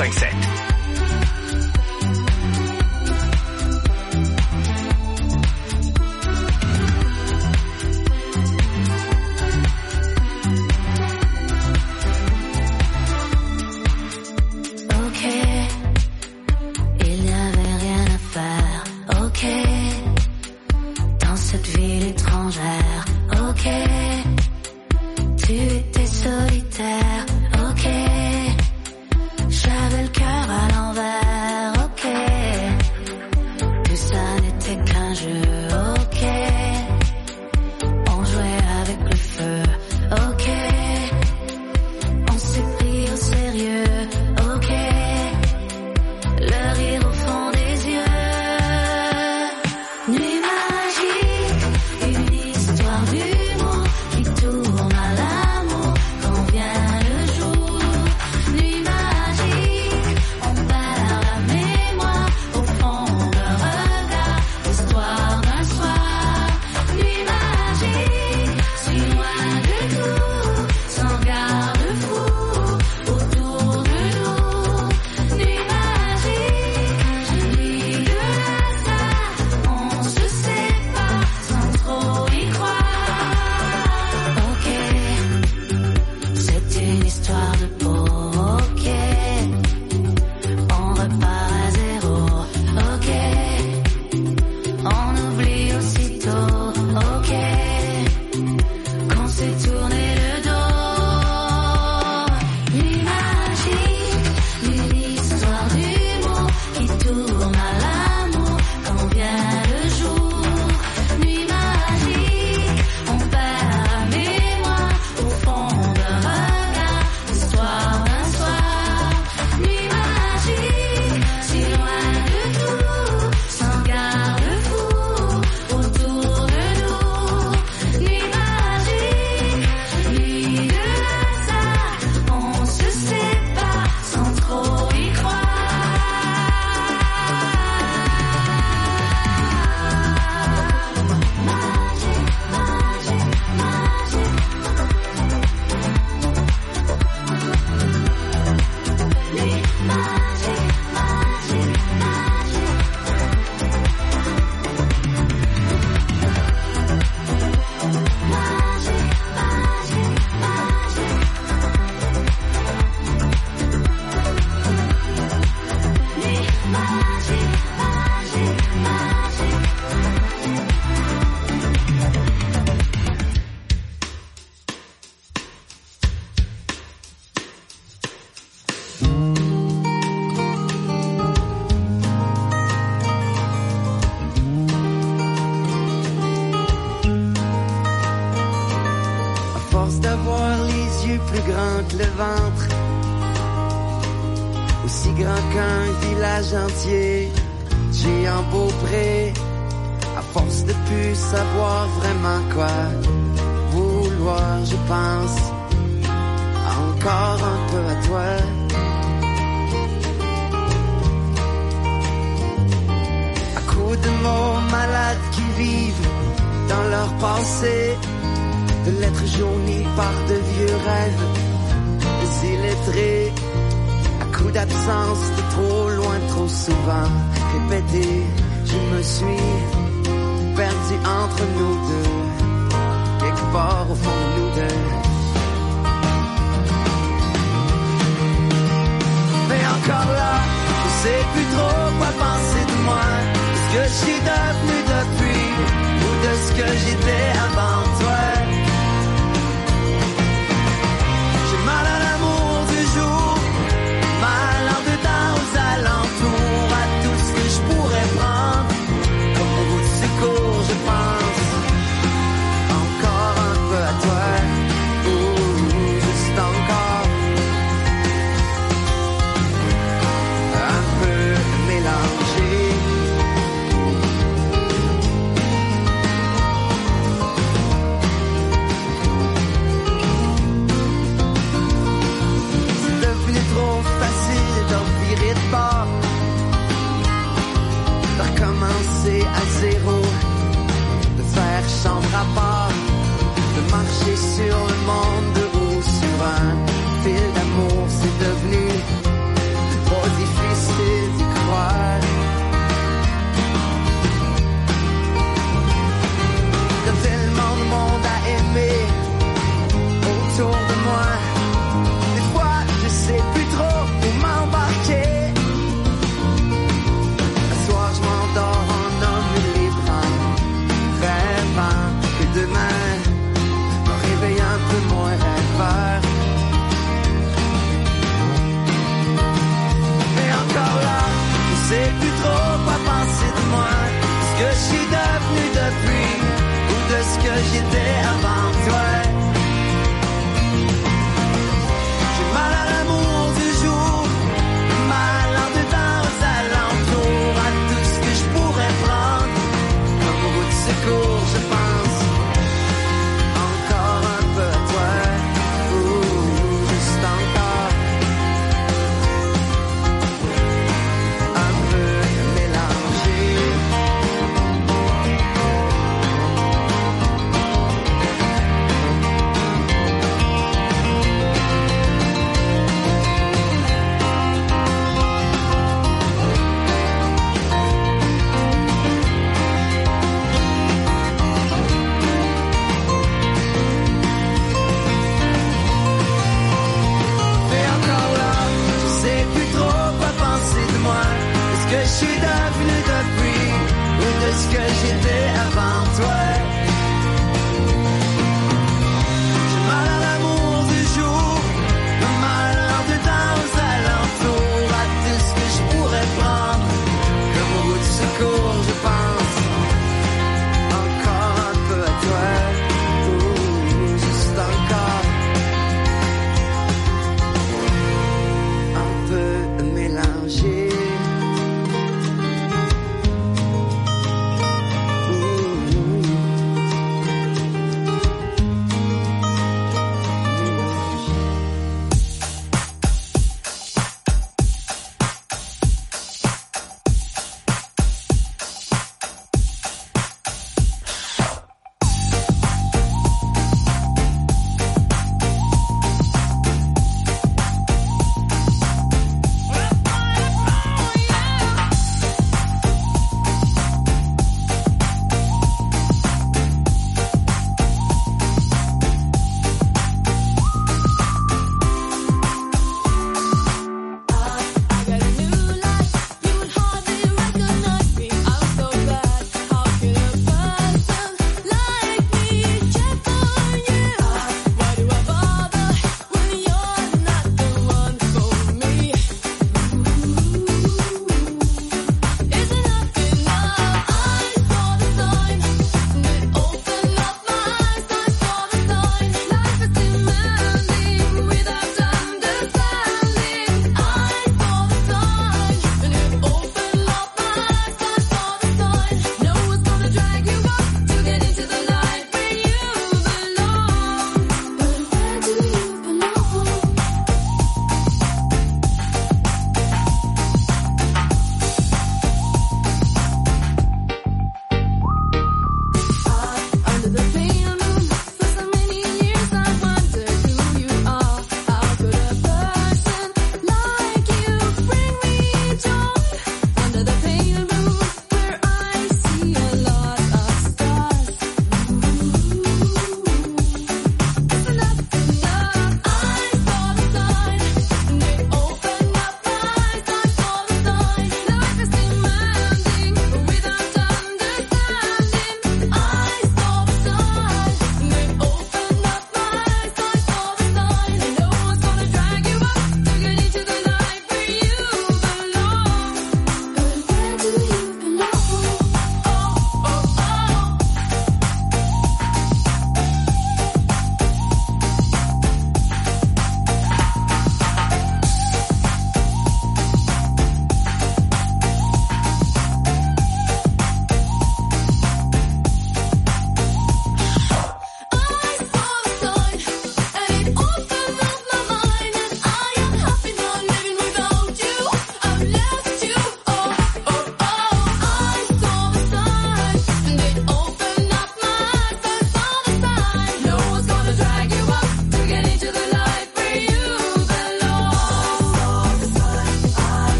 1057. j'étais avant toi. J'ai mal à l'amour du jour, mal en dedans aux alentours, à tout ce que je pourrais prendre comme route de secours. Je pense encore un peu à toi, ou juste encore un peu mélangé. Mais encore là, je sais plus trop quoi penser de moi, de ce que je suis devenu depuis, ou de ce que j'étais avant toi. J'ai mal à l'amour du jour, mal en dedans aux alentours, à tout ce que je pourrais prendre comme route de secours. Je pense encore un peu à toi, ou juste encore un peu mélangé. Ouh.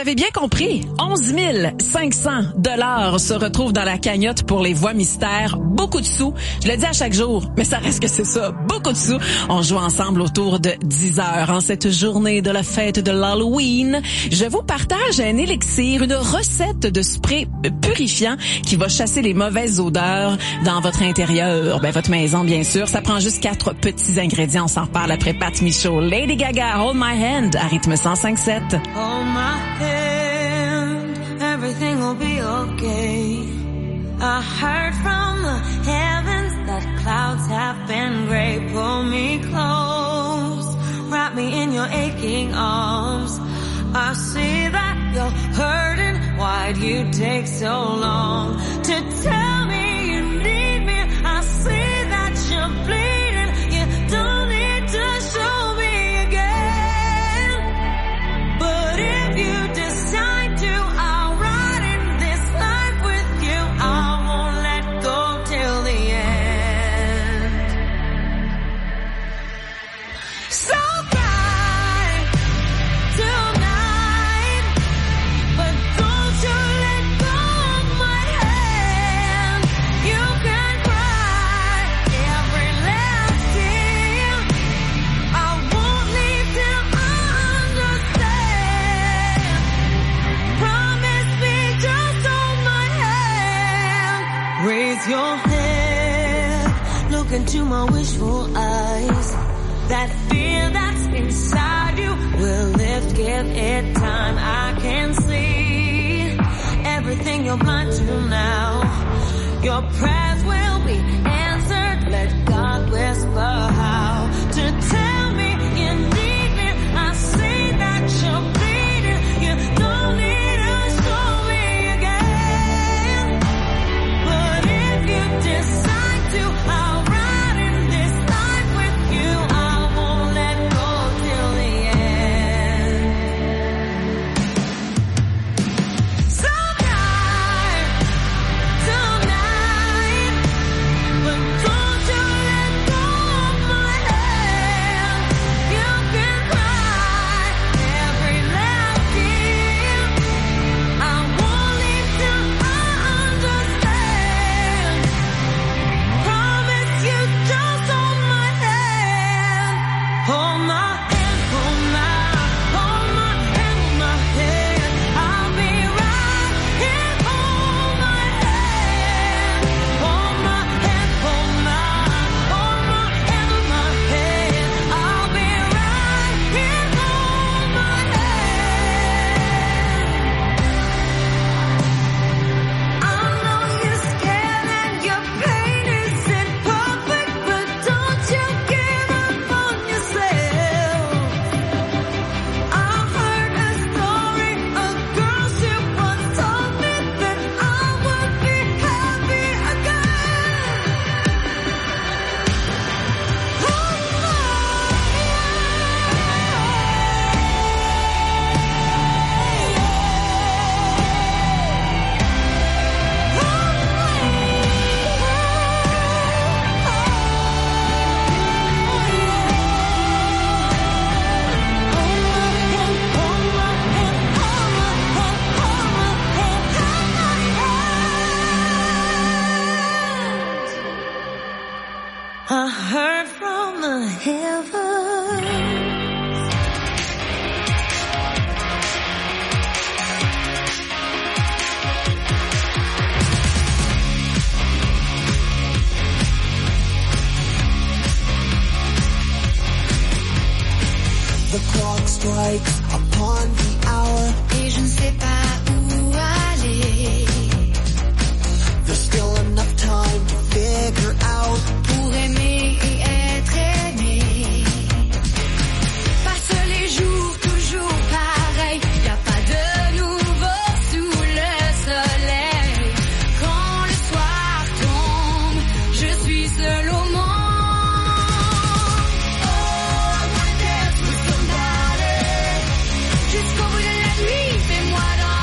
l'avez bien compris, 11 500 $ se retrouvent dans la cagnotte pour les voix mystères. Beaucoup de sous. Je le dis à chaque jour, mais ça reste que c'est ça. Beaucoup de sous. On joue ensemble autour de 10 heures en cette journée de la fête de l'Halloween. Je vous partage un élixir, une recette de spray purifiant qui va chasser les mauvaises odeurs dans votre intérieur. Votre maison, bien sûr. Ça prend juste 4 petits ingrédients. On s'en reparle après Pat Michaud. Lady Gaga, Hold My Hand, à rythme 105.7. Hold my hand, everything will be okay. I heard from the heavens that clouds have been gray. Pull me close, wrap me in your aching arms. I see that you're hurting, why'd you take so long to tell me you need me? I see that you're bleeding, you don't need to show me again. But if you decide to, I'll ride in this life with you. I won't let go till the end. So cry tonight, but don't you let go of my hand. You can cry every last tear. I won't leave till I understand. Promise me, just hold my hand. Raise your head, look into my wishful eyes. That fear that's inside you will lift, give it time. I can see everything you're blind to now. Your prayers will be answered. Let God whisper how to tell me you need me. I see that you're bleeding. You don't need to show me again. But if you decide to, I'll ride in this life with you. I won't let go till the end. So cry tonight, but don't you let go of my hand. You can cry every last tear. I won't leave till I understand. Promise you, just hold my hand. Hold my hand, hold my hand, I'll be right here. Hold my hand, hold my hand, hold my hand, I'll be right here. Hold my hand. I know you're scared and your pain isn't perfect, but don't you give up on yourself. I heard a story, a girl she once told me that I would be happy again. Hold my I heard from the heavens. The clock strikes upon the hour. Et je ne sais pas où aller There's still enough time to figure out. pour aimer et être aimé. Passe les jours toujours pareils, y a pas de nouveau sous le soleil. Quand le soir tombe, je suis seul au monde. Oh, I wanna dance with somebody. Jusqu'au bout de la nuit, fais-moi danser.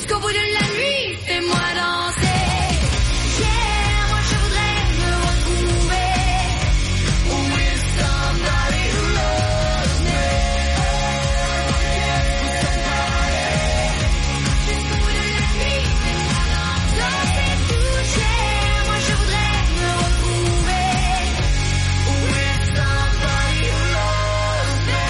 jusqu'au bout de la nuit, fais-moi danser. Yeah, moi je voudrais me retrouver with somebody who loves me. Jusqu'au bout de la nuit, fais-moi danser tout. Yeah, moi je voudrais me retrouver with somebody who loves me.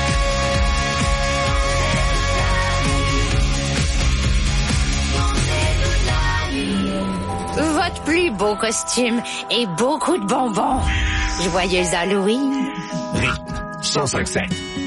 Votre plus beau costume et beaucoup de bonbons. Joyeux Halloween. Rythme 105.7.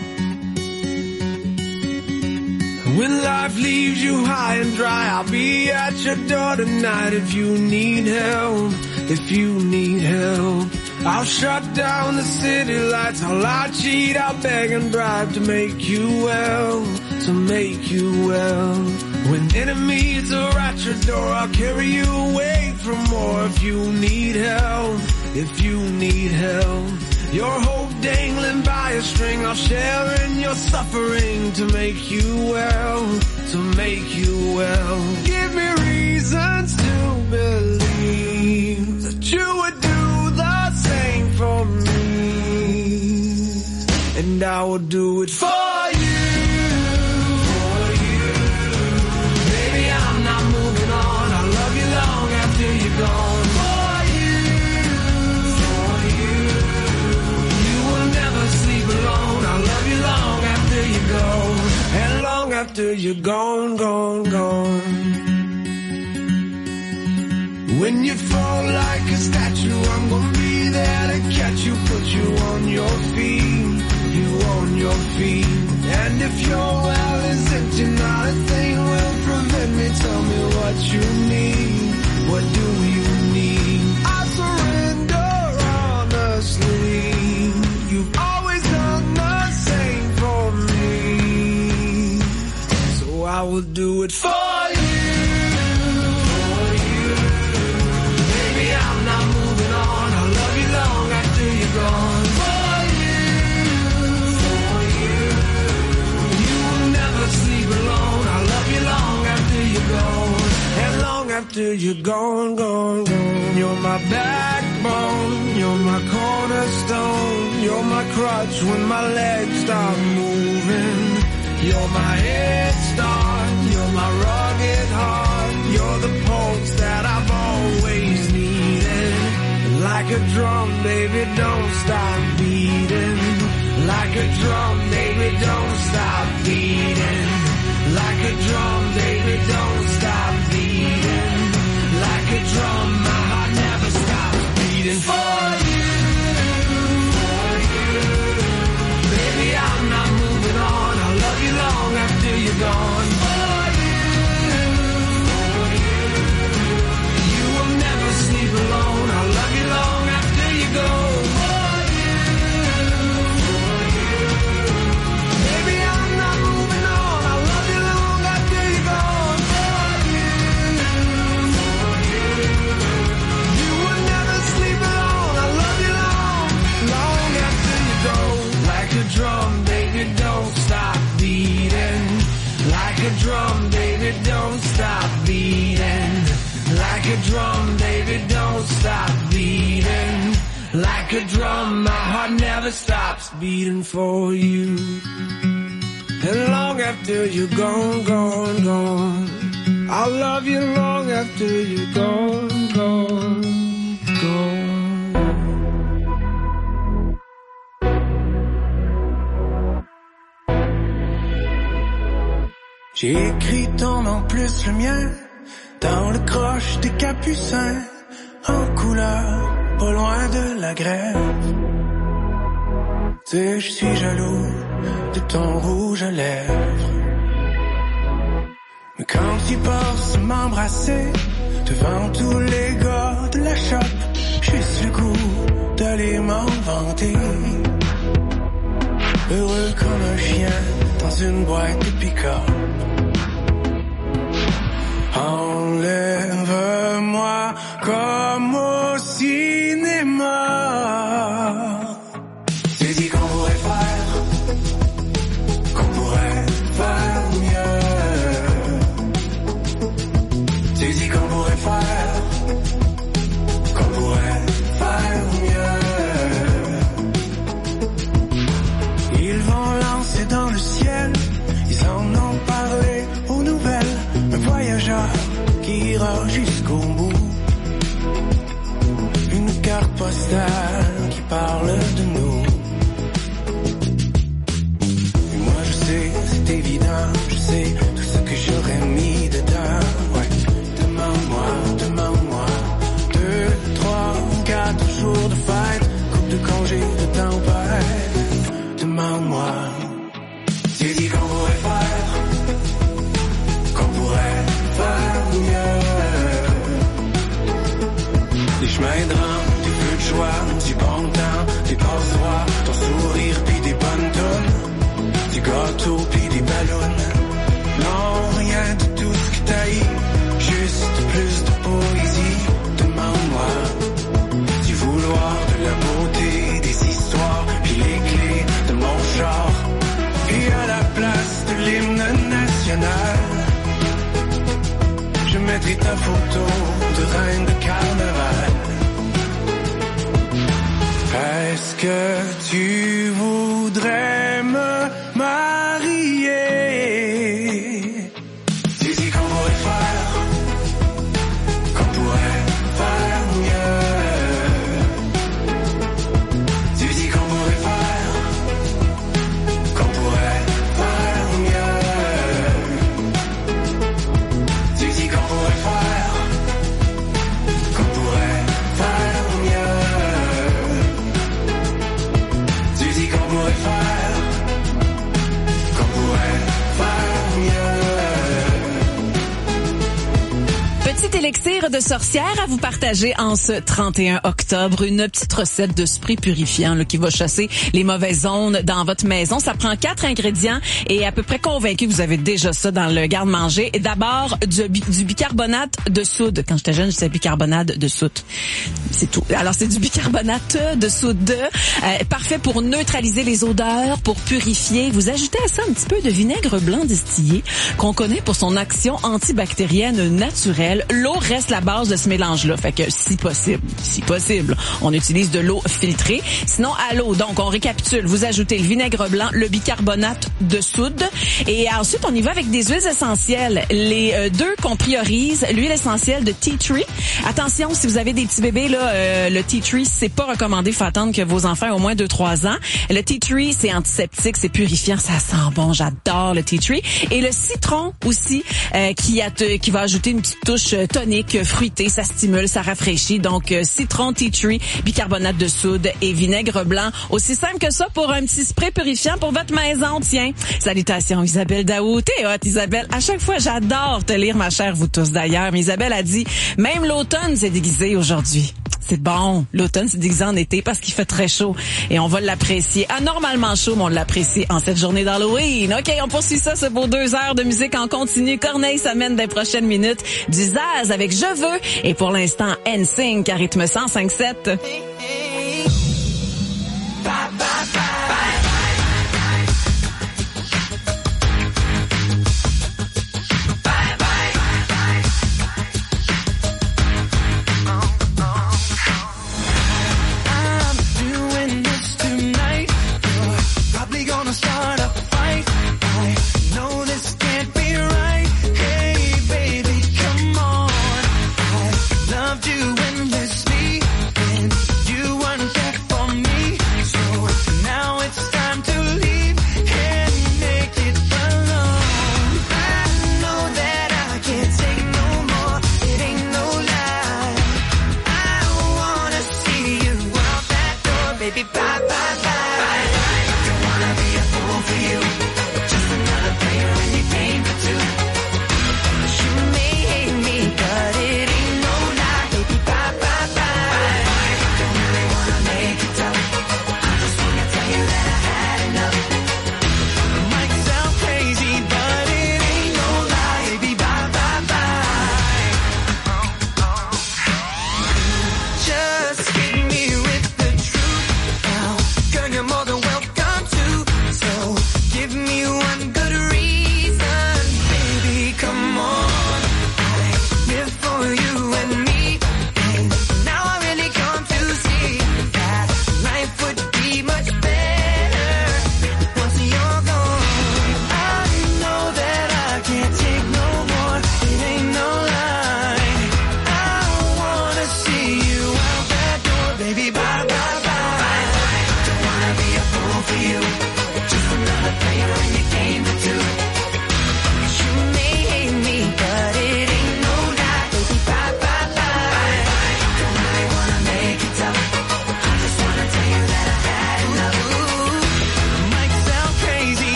When life leaves you high and dry, I'll be at your door tonight if you need help, if you need help. I'll shut down the city lights, I'll lie, cheat, I'll beg and bribe to make you well, to make you well. When enemies are at your door, I'll carry you away from more if you need help, if you need help. Your hope dangling by a string, I'll share in your suffering to make you well, to make you well. Give me reasons to believe that you would do the same for me, and I will do it for you. For you. Baby, I'm not moving on, I'll love you long after you're gone. And long after you're gone, gone, gone. When you fall like a statue, I'm gonna be there to catch you, put you on your feet, you on your feet. And if your well is empty, not a thing will prevent me. Tell me what you need, what do you need? I surrender honestly. You've always done the same for me. I will do it for you, for you. Baby, I'm not moving on, I'll love you long after you're gone. For you. You will never sleep alone, I'll love you long after you're gone. And long after you're gone, gone, gone. You're my backbone, you're my cornerstone. You're my crutch when my legs stop moving. You're my head start, you're my rugged heart. You're the pulse that I've always needed. Like a drum, baby, don't stop beating. Like a drum, baby, don't stop beating. Like a drum, baby, don't stop beating. Like a drum, my heart never stops beating. For you, for you. Baby, I'm not moving on, I'll love you long after you're gone. For you, you will never sleep alone, I'll love you long after you go. For you, baby, I'm not moving on, I'll love you long after you're gone. For you, you will never sleep alone, I'll love you long after you go. Like a drum, baby, don't stop beating. Like a drum, baby, don't stop beating. Like a drum, baby, don't stop beating. Like a drum, my heart never stops beating for you. And long after you're gone, gone, gone, I'll love you long after you're gone, gone, gone. J'ai écrit ton nom plus le mien dans le croche des capucins, en couleur, pas loin de la grève. Tu sais, je suis jaloux de ton rouge à lèvres. Mais quand tu passes m'embrasser devant tous les gars de la shop, j'ai su le goût d'aller m'en vanter. Heureux comme un chien dans une boîte de pick-up. Enlève-moi comme au cinéma. J'ai dit qu'on pourrait faire mieux. char qui ira jusqu'au bout. Une carte postale qui parle de nous. Et moi je sais, c'est évident, je sais tout ce que j'aurais mis dedans. Ouais, demande-moi 2, 3, 4 jours de fête, coupe de congé de tempête. Demande-moi. Tu dis qu'on pourrait faire mieux. Des chemins de rang, des feux de joie, du bon temps, des passe-droits, ton sourire pis des bonnes tonnes, des gâteaux pis des ballons. Non, rien de tout ce que t'as eu, juste plus de poésie. Demande-moi du vouloir, de la beauté, des histoires, pis les clés de mon char. Et à la place de l'hymne national, je mettrai ta photo de reine de carnaval. Est-ce que tu voudrais me marier? Tu dis qu'on pourrait faire mieux. Tu dis qu'on pourrait faire mieux. Tu dis qu'on pourrait faire mieux. Tu dis qu'on pourrait faire mieux. Petit élixir de sorcière à vous partager en ce 31 octobre. Une petite recette de spray purifiant là, qui va chasser les mauvaises ondes dans votre maison. Ça prend 4 ingrédients et à peu près convaincu que vous avez déjà ça dans le garde-manger. Et d'abord, du bicarbonate de soude. Quand j'étais jeune, je disais bicarbonate de soude. C'est tout. Alors, c'est du bicarbonate de soude. Parfait pour neutraliser les odeurs, pour purifier. Vous ajoutez à ça un petit peu de vinaigre blanc distillé qu'on connaît pour son action antibactérienne naturelle. L'eau reste la base de ce mélange-là. Fait que si possible, on utilise de l'eau filtrée. Sinon, à l'eau. Donc, on récapitule. Vous ajoutez le vinaigre blanc, le bicarbonate de soude. Et ensuite, on y va avec des huiles essentielles. Les deux qu'on priorise, l'huile essentielle de tea tree. Attention, si vous avez des petits bébés, là, le tea tree, c'est pas recommandé. Faut attendre que vos enfants aient au moins 2-3 ans. Le tea tree, c'est antiseptique, c'est purifiant, ça sent bon. J'adore le tea tree. Et le citron aussi, qui va ajouter une petite touche tonique, fruitée, ça stimule, ça rafraîchit. Donc, citron, tea tree, bicarbonate de soude et vinaigre blanc. Aussi simple que ça pour un petit spray purifiant pour votre maison, tiens. Salutations, Isabelle Daoud. T'es hot, Isabelle. À chaque fois, j'adore te lire, ma chère, vous tous d'ailleurs. Mais Isabelle a dit, même l'automne s'est déguisé aujourd'hui. C'est bon. L'automne s'est déguisé en été parce qu'il fait très chaud. Et on va l'apprécier. Anormalement chaud, mais on l'apprécie en cette journée d'Halloween. OK, on poursuit ça, ce beau 2 heures de musique en continu. Corneille s'amène des prochaines minutes du Zaz avec Je veux. Et pour l'instant, NSYNC à rythme 105.7. You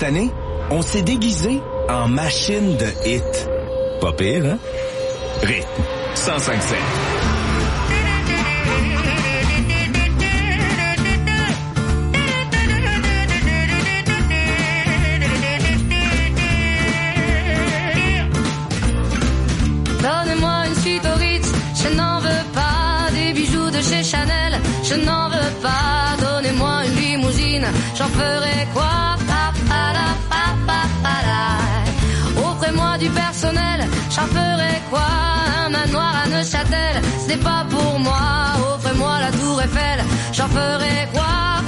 Cette année, on s'est déguisé en machine de hit. Pas pire, hein? Rythme 105.7. Donnez-moi une suite au Ritz, je n'en veux pas. Des bijoux de chez Chanel, je n'en veux pas. Donnez-moi une limousine, j'en ferai quoi? Offrez-moi du personnel, j'en ferai quoi? Un manoir à Neuchâtel, ce n'est pas pour moi. Offrez-moi la tour Eiffel, j'en ferai quoi?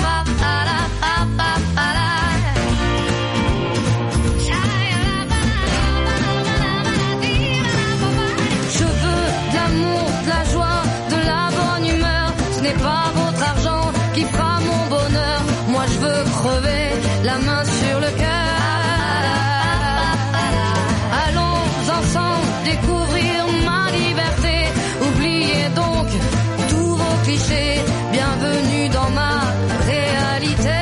Je veux de l'amour, de la joie, de la bonne humeur. Ce n'est pas votre argent qui fera mon bonheur. Moi je veux crever, la main sur le cœur. Ensemble découvrir ma liberté. Oubliez donc tous vos clichés. Bienvenue dans ma réalité.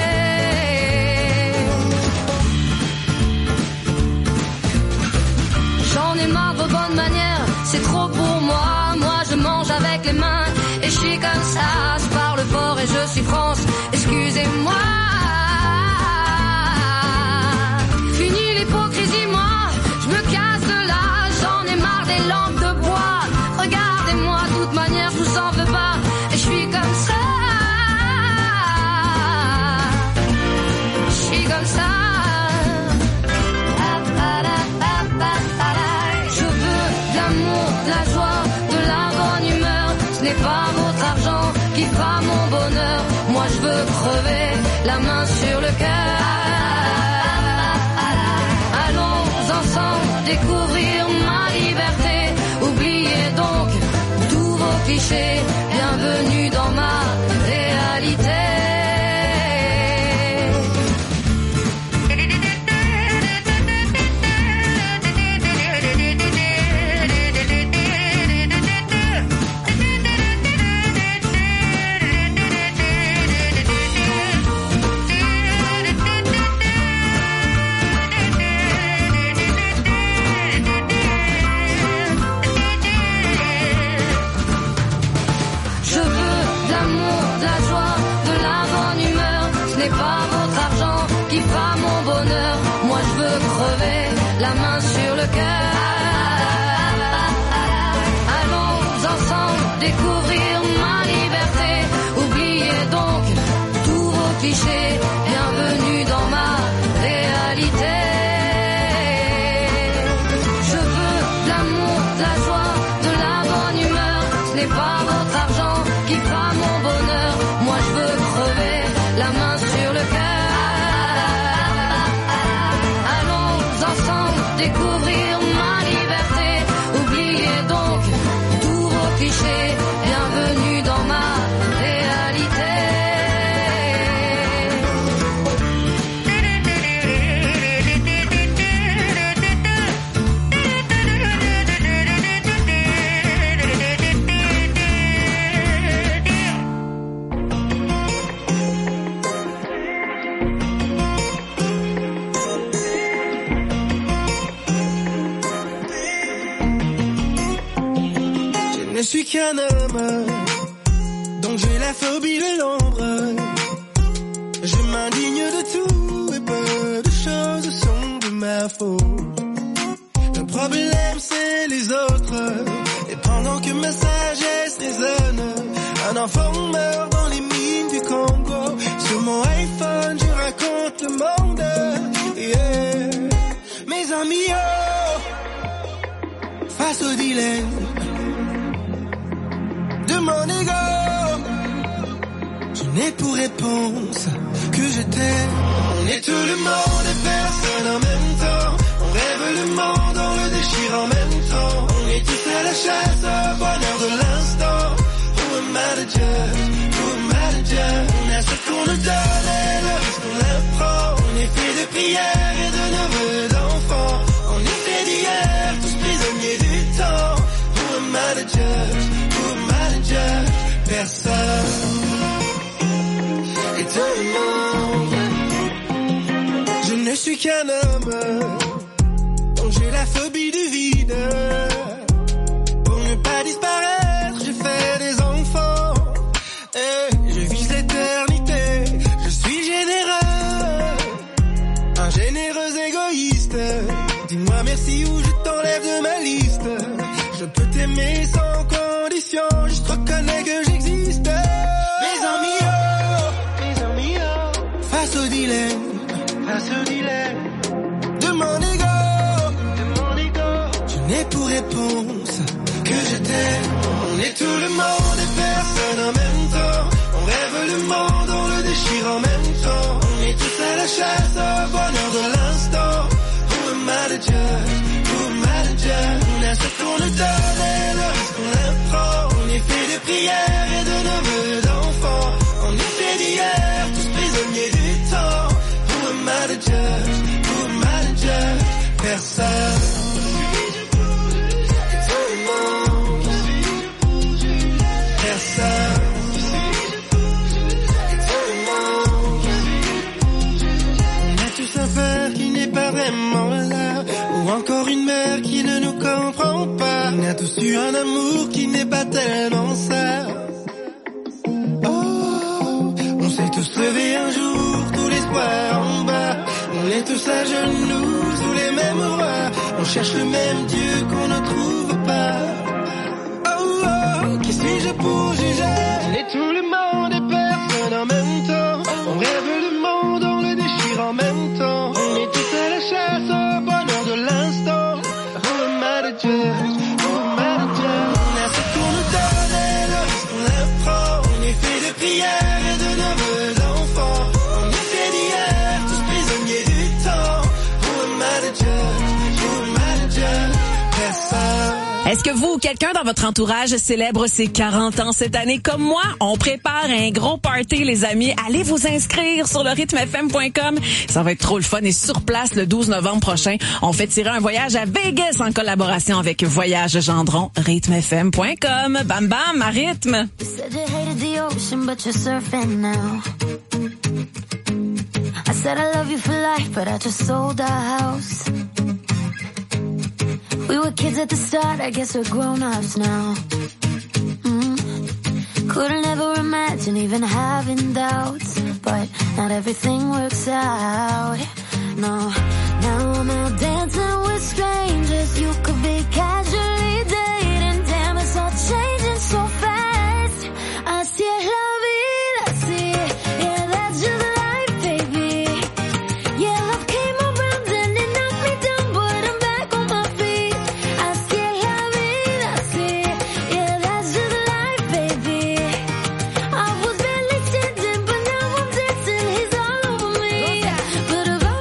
J'en ai marre de vos bonnes manières, c'est trop pour moi. Moi je mange avec les mains et je suis comme ça. Je parle fort et je suis France, excusez-moi. Fini l'hypocrisie, moi je me casse de là. J'en ai marre des lampes de bois. Regardez-moi, de toute manière je vous en veux pas. Et je suis comme ça. Je suis comme ça. Je veux de l'amour, de la joie, de la bonne humeur. Ce n'est pas votre argent qui fera mon bonheur. Moi je veux crever, la main sur le cœur. Allons ensemble découvrir ma liberté. Oubliez donc tous vos clichés. Bienvenue dans ma réalité. La main sur le cœur. Allons ensemble découvrir ma liberté. Oubliez donc tous vos clichés. Bienvenue dans ma réalité. Je veux de l'amour, de la joie, de la bonne humeur. Ce n'est pas votre argent qui fera mon bonheur. Moi je veux crever, la main sur le cœur. Découvrir ma liberté. Oubliez donc tous vos clichés. Bienvenue dans ma réalité. Je suis qu'un homme, donc j'ai la phobie de l'ombre. Je m'indigne de tout et peu de choses sont de ma faute. Le problème c'est les autres. Et pendant que ma sagesse résonne, un enfant meurt dans les mines du Congo. Sur mon iPhone je raconte le monde. Yeah. Mes amis, oh, face au dilemme de mon ego, je n'ai pour réponse que je t'aime. On est tout le monde et personne en même temps. On rêve le monde, on le déchire en même temps. On est tous à la chasse au bonheur de l'instant. Who am I to judge? Who am I to judge? On a ce qu'on nous donne et le reste on l'apprend. On est fait de prières et de neveux d'enfants. On est fait d'hier, tous prisonniers du temps. Who am I to judge? Personne. Et tout le monde, je ne ne suis qu'un homme, j'ai la phobie du vide. Pour ne pas disparaître, je fais des enfants. Et je vise l'éternité, je suis généreux, un généreux égoïste. Dis-moi merci ou je t'enlève de ma liste. Je peux t'aimer sans condition, juste reconnais que j'existe. Mes amis, face au dilemme, de mon ego, je n'ai pour réponse que je t'aime. On est tout le monde et personne en même temps. On rêve le monde, on le déchire en même temps. On est tous à la chasse au bonheur de l'instant. Who am I to judge? Who am I to judge? On a ce qu'on nous donne et le reste qu'on apprend. On est fait de prières et de nos vœux d'enfants. On est fait d'hier, tous prisonniers du temps. Who am I to judge? Who am I to judge? Personne. Vraiment là, ou encore une mère qui ne nous comprend pas. On a tous eu un amour qui n'est pas tellement ça. Oh, on s'est tous levés un jour, tout l'espoir en bas. On est tous à genoux, sous les mêmes rois. On cherche le même Dieu qu'on ne trouve pas. Oh, oh, qui suis-je pour juger? On est tout le monde et personne en même temps. On rêve le monde, on le déchire en même temps. On est tous à la chasse au bonheur de l'instant. Who am I to judge? Who am I to judge? On a ce qu'on nous donne et le reste qu'on apprend. On est fait de prières et de nos vœux d'enfants. On est fait d'hier, tous prisonniers du temps. Who am I to judge? Who am I to judge? Personne. Est-ce que vous ou quelqu'un dans votre entourage célèbre ses 40 ans cette année comme moi? On prépare un gros party, les amis. Allez vous inscrire sur le rythmefm.com. Ça va être trop le fun. Et sur place, le 12 novembre prochain, on fait tirer un voyage à Vegas en collaboration avec Voyage Gendron. rythmefm.com. Bam bam, à rythme. You said you hated the ocean, but you're surfing now. I said I love you for life, but I just sold our house. We were kids at the start, I guess we're grown-ups now. Couldn't ever imagine even having doubts, but not everything works out. No, now I'm out dancing with strangers. You could be casually dating. Damn, it's all changing so fast. Así es la vida, así. Yeah, that's just life, baby. Yeah, love came around and it knocked me down, but I'm back on my feet. Así es la vida, así. Yeah, that's just life, baby. I was barely standing, but now I'm dancing. He's all over me. But if I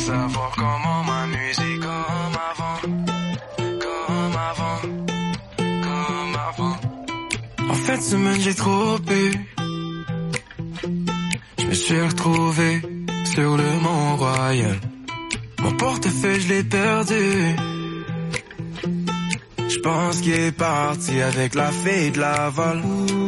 savoir comment m'amuser comme avant. Comme avant. Comme avant. En fin de semaine, j'ai trop bu. Je me suis retrouvé sur le Mont-Royal. Mon portefeuille, je l'ai perdu. Je pense qu'il est parti avec la fille de Laval.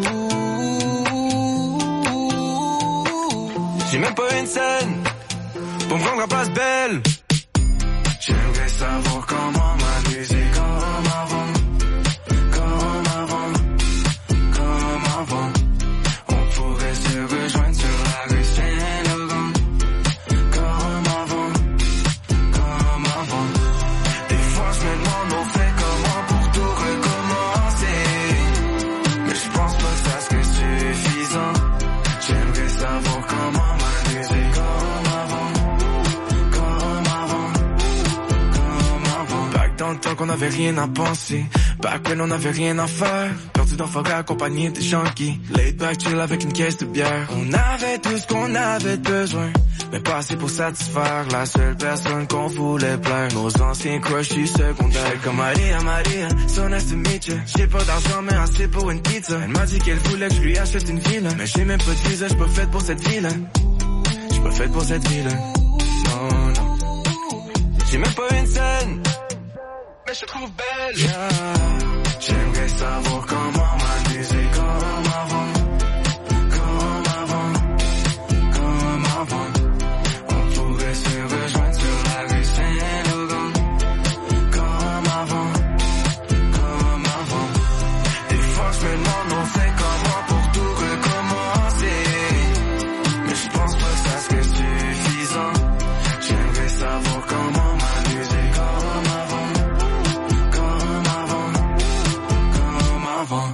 J'ai même pas une scène pour me rendre à Place Belle. J'aimerais savoir comment m'amuser comme avant. Comme avant. Comme avant. On pourrait se rejoindre sur la rue Saint-Laurent. Comme avant. Comme avant. Des fois je me demande au fait comment pour tout recommencer. Mais je pense pas que ça serait suffisant. J'aimerais savoir comment m'amuser comme avant. Comme avant. Comme avant. Back dans le temps qu'on avait rien à penser. Back when on avait rien à faire. Perdu dans forêt accompagné des junkies. Laid back chill avec une caisse de bière. On avait tout ce qu'on avait besoin, mais pas assez pour satisfaire la seule personne qu'on voulait plaire. Nos anciens crushs du secondaire. Comme Maria, so nice to meet you. J'ai pas d'argent mais assez pour une pizza. Elle m'a dit qu'elle voulait que je lui achète une villa, mais j'ai même pas de visa, j'suis pas faite pour cette ville. J'suis pas faite pour cette ville. Non, non. J'ai même pas une scène, mais je te trouve belle. Yeah. J'aimerais savoir comment m'amuser comme avant. Comme avant. Comme avant. On pourrait se rejoindre sur la rue Saint-Laurent. Comme avant. Comme avant. Des fois je me demande on fait comment pour tout recommencer. Mais je pense pas que ça serait suffisant. J'aimerais savoir comment m'amuser comme avant. Comme avant. Comme avant.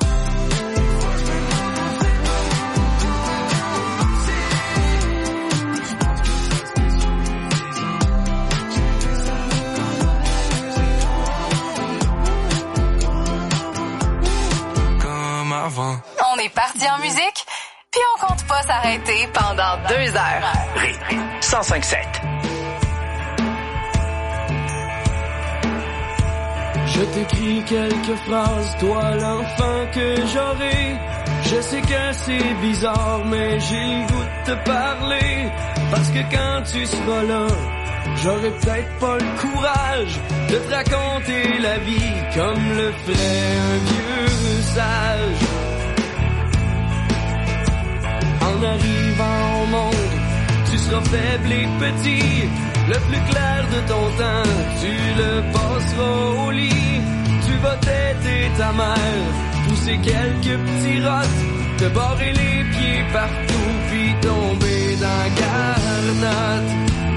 Comme avant. On est parti en musique, puis on compte pas s'arrêter pendant 2 heures. Rythme 105.7. Je t'écris quelques phrases, toi l'enfant que j'aurai. Je sais que c'est bizarre, mais j'ai le goût de te parler. Parce que quand tu seras là, j'aurai peut-être pas le courage de te raconter la vie comme le ferait un vieux sage. En arrivant au monde, tu seras faible et petit. Le plus clair de ton temps, tu le passeras au lit. Tu vas t'aider ta mère, pousser quelques petits rottes, te barrer les pieds partout, puis tomber dans garnotte.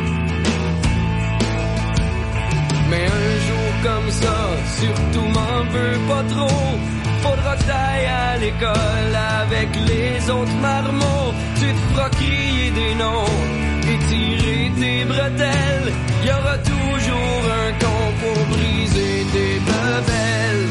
Mais un jour comme ça, surtout m'en veux pas trop. Faudra que t'ailles à l'école avec les autres marmots. Tu te feras crier des noms et tirer tes bretelles. Y'aura toujours un con pour briser tes bebelles.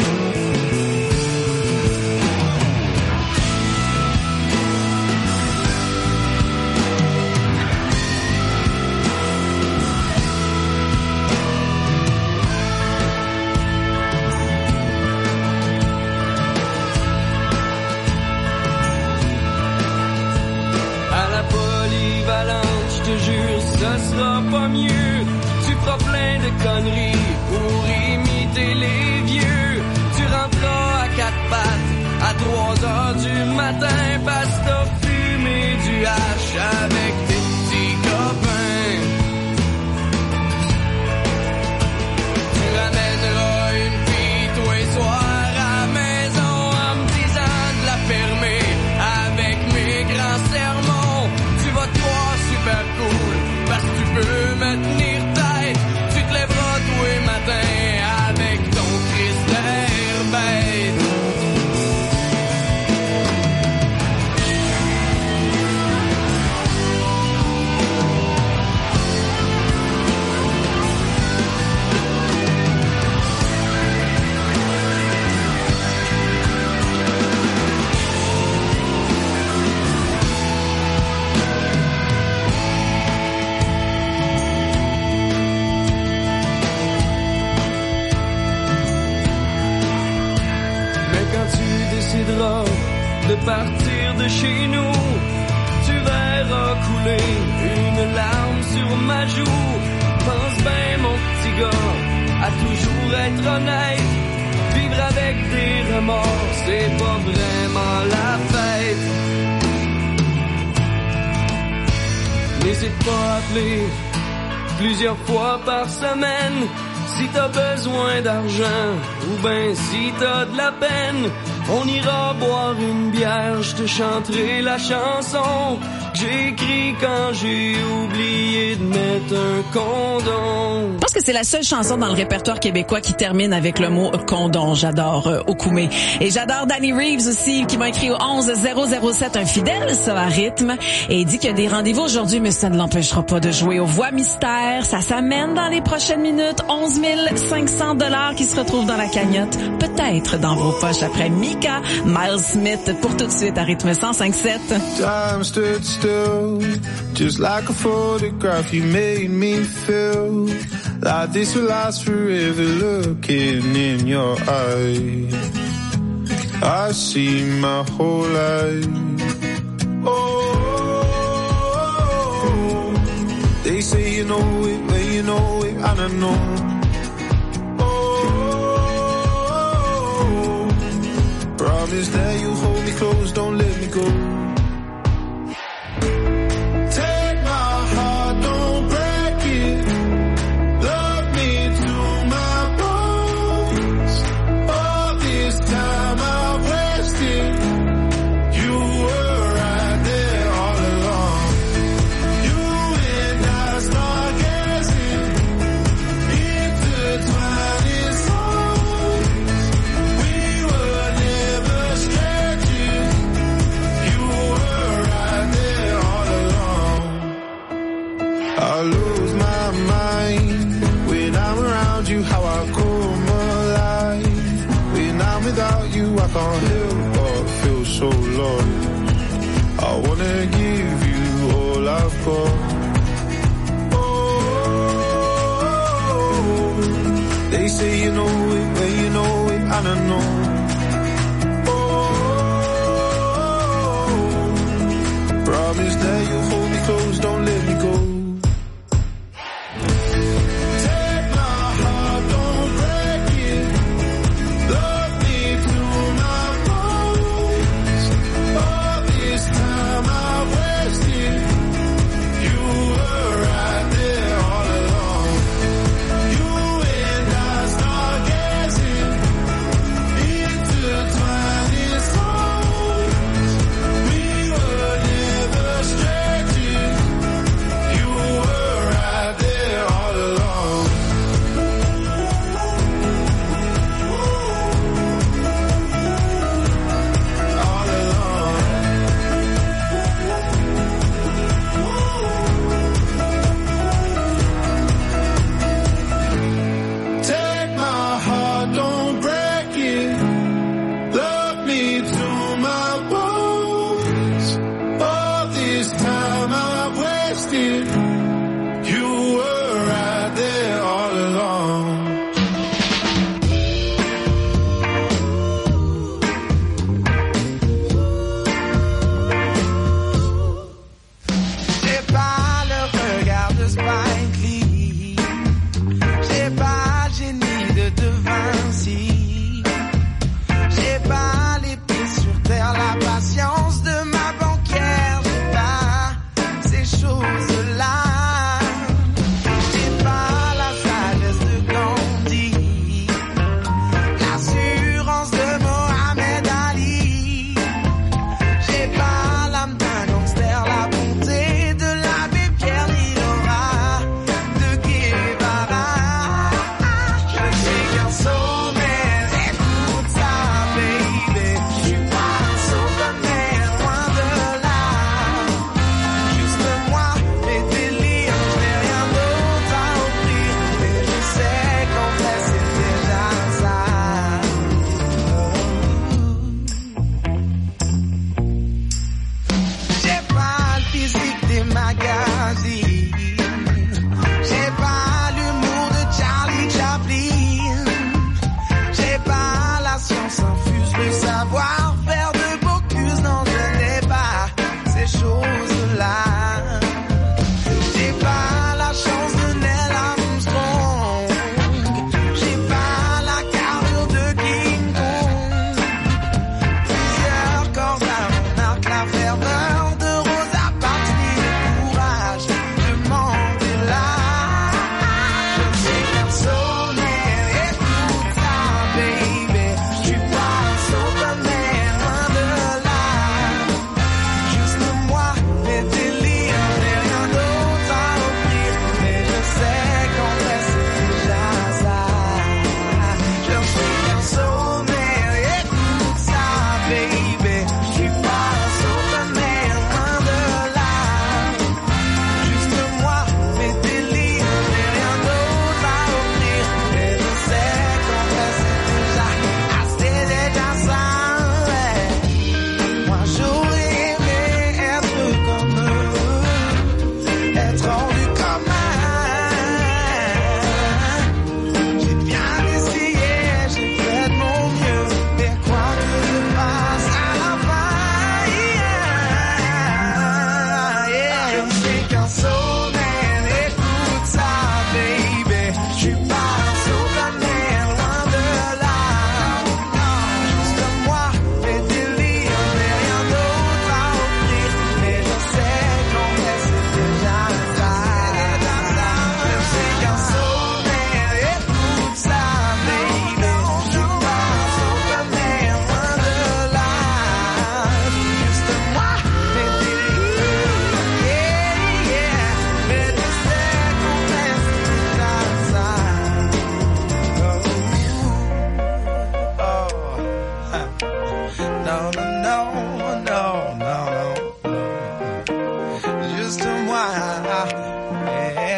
Je te jure, ça sera pas mieux. Tu feras plein de conneries pour imiter les vieux. Tu rentreras à 4 pattes à 3 heures du matin parce que t'as fumé du hache avec tes petits copains. Tu ramèneras une fille tous les soirs à la maison en me disant de la fermer avec mes grands sermons. Tu vas te voir super cool parce que tu peux me tenir tête. Tu te lèveras tous les matins avec ton Christ d'air bête. de chez nous, tu verras couler une larme sur ma joue. Pense bien mon petit gars, à toujours être honnête. Vivre avec des remords, c'est pas vraiment la fête. N'hésite pas à appeler plusieurs fois par semaine si t'as besoin d'argent ou ben si t'as de la peine. On ira boire une bière, je te chanterai la chanson que j'ai écrite quand j'ai oublié de mettre un condom. Je pense que c'est la seule chanson dans le répertoire québécois qui termine avec le mot condom. J'adore Okoumé. Et j'adore Danny Reeves aussi, qui m'a écrit au 11007, un fidèle, ça à rythme. Et il dit qu'il y a des rendez-vous aujourd'hui, mais ça ne l'empêchera pas de jouer aux voix mystères. Ça s'amène dans les prochaines minutes. 11 500 $ qui se retrouvent dans la cagnotte. Peut-être dans vos poches après Mika, Miles Smith. Pour tout de suite à rythme 105.7. Time stood still, just like a photograph. You made me feel like this will last forever. Looking in your eyes, I see my whole life. Oh, they say you know it, when you know it, I don't know. Oh, promise that you hold me close, don't let me go. I lose my mind when I'm around you, how I come alive. When I'm without you, I can't help but feel so lost. I wanna give you all I've got. Oh, they say you know it, when you know it, I don't know. Oh, promise that you'll hold me close, don't let me go.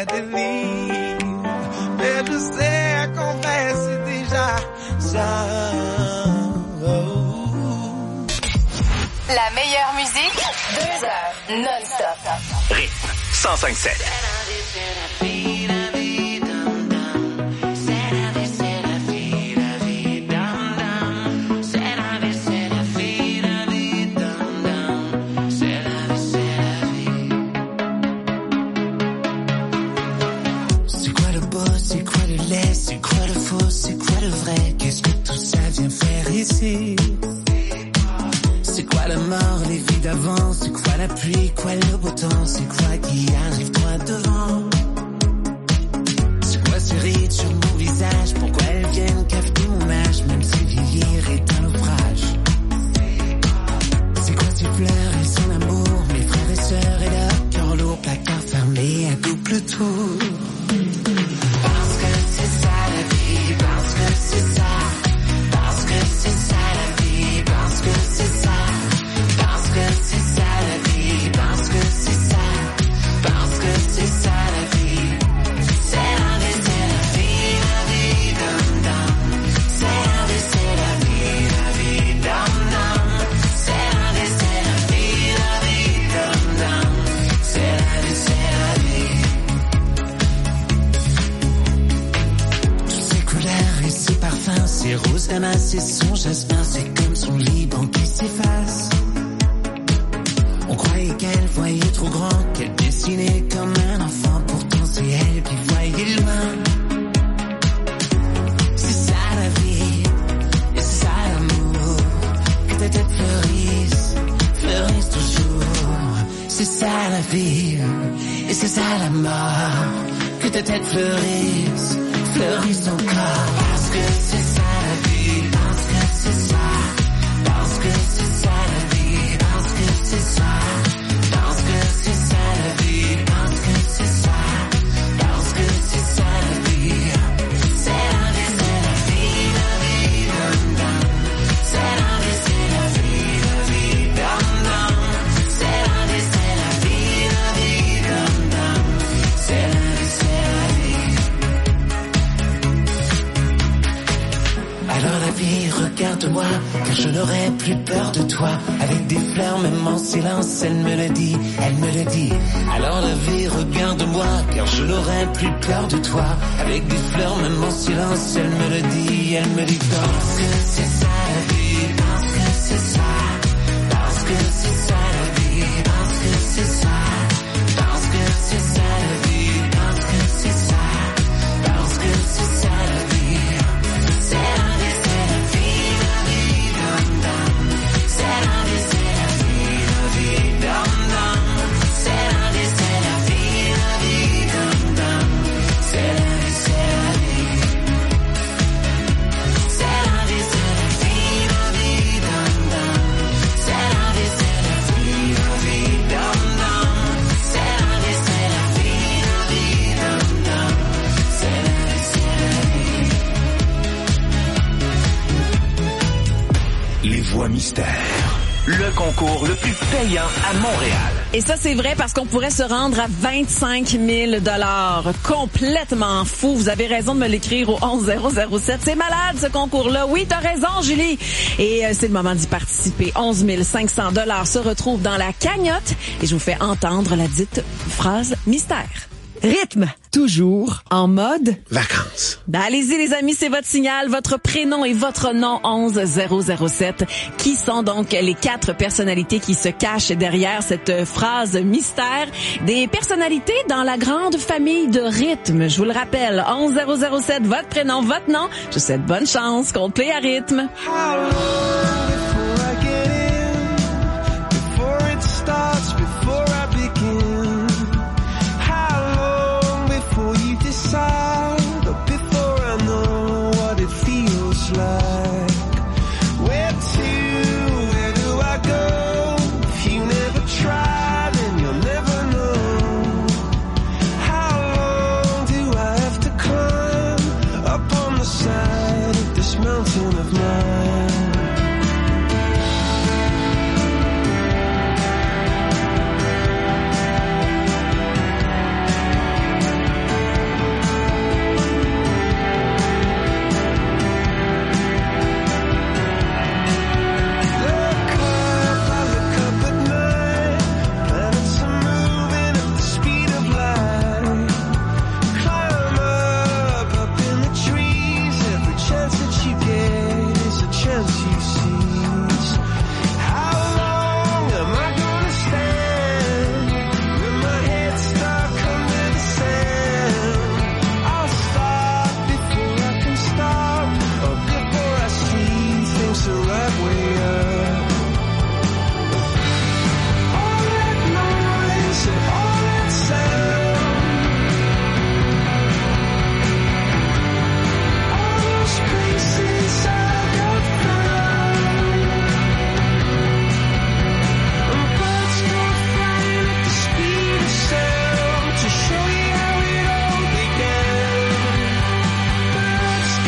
délire. Mais je sais qu'on fait, c'est déjà ça. La meilleure musique, 2 heures non-stop. Rythme 105.7. C'est quoi le beau, c'est quoi le laid, c'est quoi le faux, c'est quoi le vrai? Qu'est-ce que tout ça vient faire ici? C'est quoi la mort, les vies d'avant? C'est quoi la pluie, quoi le beau temps? C'est quoi qui arrive droit devant? C'est quoi ces rides sur mon visage? Pourquoi elles viennent cafeter mon âge? Même si vieillir est un naufrage. C'est quoi ces fleurs et son amour? Mes frères et sœurs et leur cœur lourd, placard fermé à double tour. Parce que c'est ça la vie, parce que c'est ça. Parce que c'est ça la vie, parce que c'est ça. Parce que c'est ça la vie, parce que c'est ça. Parce que c'est ça la vie. C'est la vie, dum dum. C'est la vie, dum dum. C'est la vie, dum dum. C'est la vie. Toutes ces couleurs et ces parfums, ces roses damas et son jasmin, c'est comme son Liban qui s'efface. On croyait qu'elle voyait trop grand, qu'elle dessinait comme un enfant, pourtant c'est elle qui voyait loin. C'est ça la vie, et c'est ça l'amour, que ta tête fleurisse, fleurisse toujours. C'est ça la vie, et c'est ça la mort, que ta tête fleurisse, fleurisse encore. Parce que c'est ça la vie, parce que c'est ça. Parce que c'est ça la vie, parce que c'est ça. Parce que c'est ça la vie, parce que c'est ça. Parce que c'est ça la vie. C'est la vie, dum dum. C'est la vie, dum dum. C'est la vie, dum dum. C'est la vie. Alors la vie, regarde-moi, car je n'aurai plus peur de toi. Avec des fleurs, même en silence, elle me le dit, elle me le dit. Alors la vie, regarde-moi, car je n'aurai plus peur de toi. Avec des fleurs, même en silence, elle me le dit, elle me dit. Parce que c'est ça la vie, parce que c'est ça. Parce que c'est ça la vie, parce que c'est ça. Parce que c'est ça la vie, parce que c'est ça. Parce que c'est ça la vie. C'est la vie, dum dum. C'est la vie, dum dum. C'est la vie, dum dum. C'est la vie, dum dum. C'est la vie, dum dum. C'est la vie, dum dum. C'est la vie. Les voix mystères. Le concours le plus payant à Montréal. Et ça, c'est vrai parce qu'on pourrait se rendre à 25 000 $. Complètement fou. Vous avez raison de me l'écrire au 11007. C'est malade, ce concours-là. Oui, t'as raison, Julie. Et c'est le moment d'y participer. 11 500 $ se retrouvent dans la cagnotte. Et je vous fais entendre la dite phrase mystère. Rythme, toujours en mode vacances. Ben, allez-y les amis, c'est votre signal, votre prénom et votre nom 11007. Qui sont donc les 4 personnalités qui se cachent derrière cette phrase mystère? Des personnalités dans la grande famille de Rythme. Je vous le rappelle, 11007, votre prénom, votre nom. Je vous souhaite bonne chance. Coldplay à Rythme. How long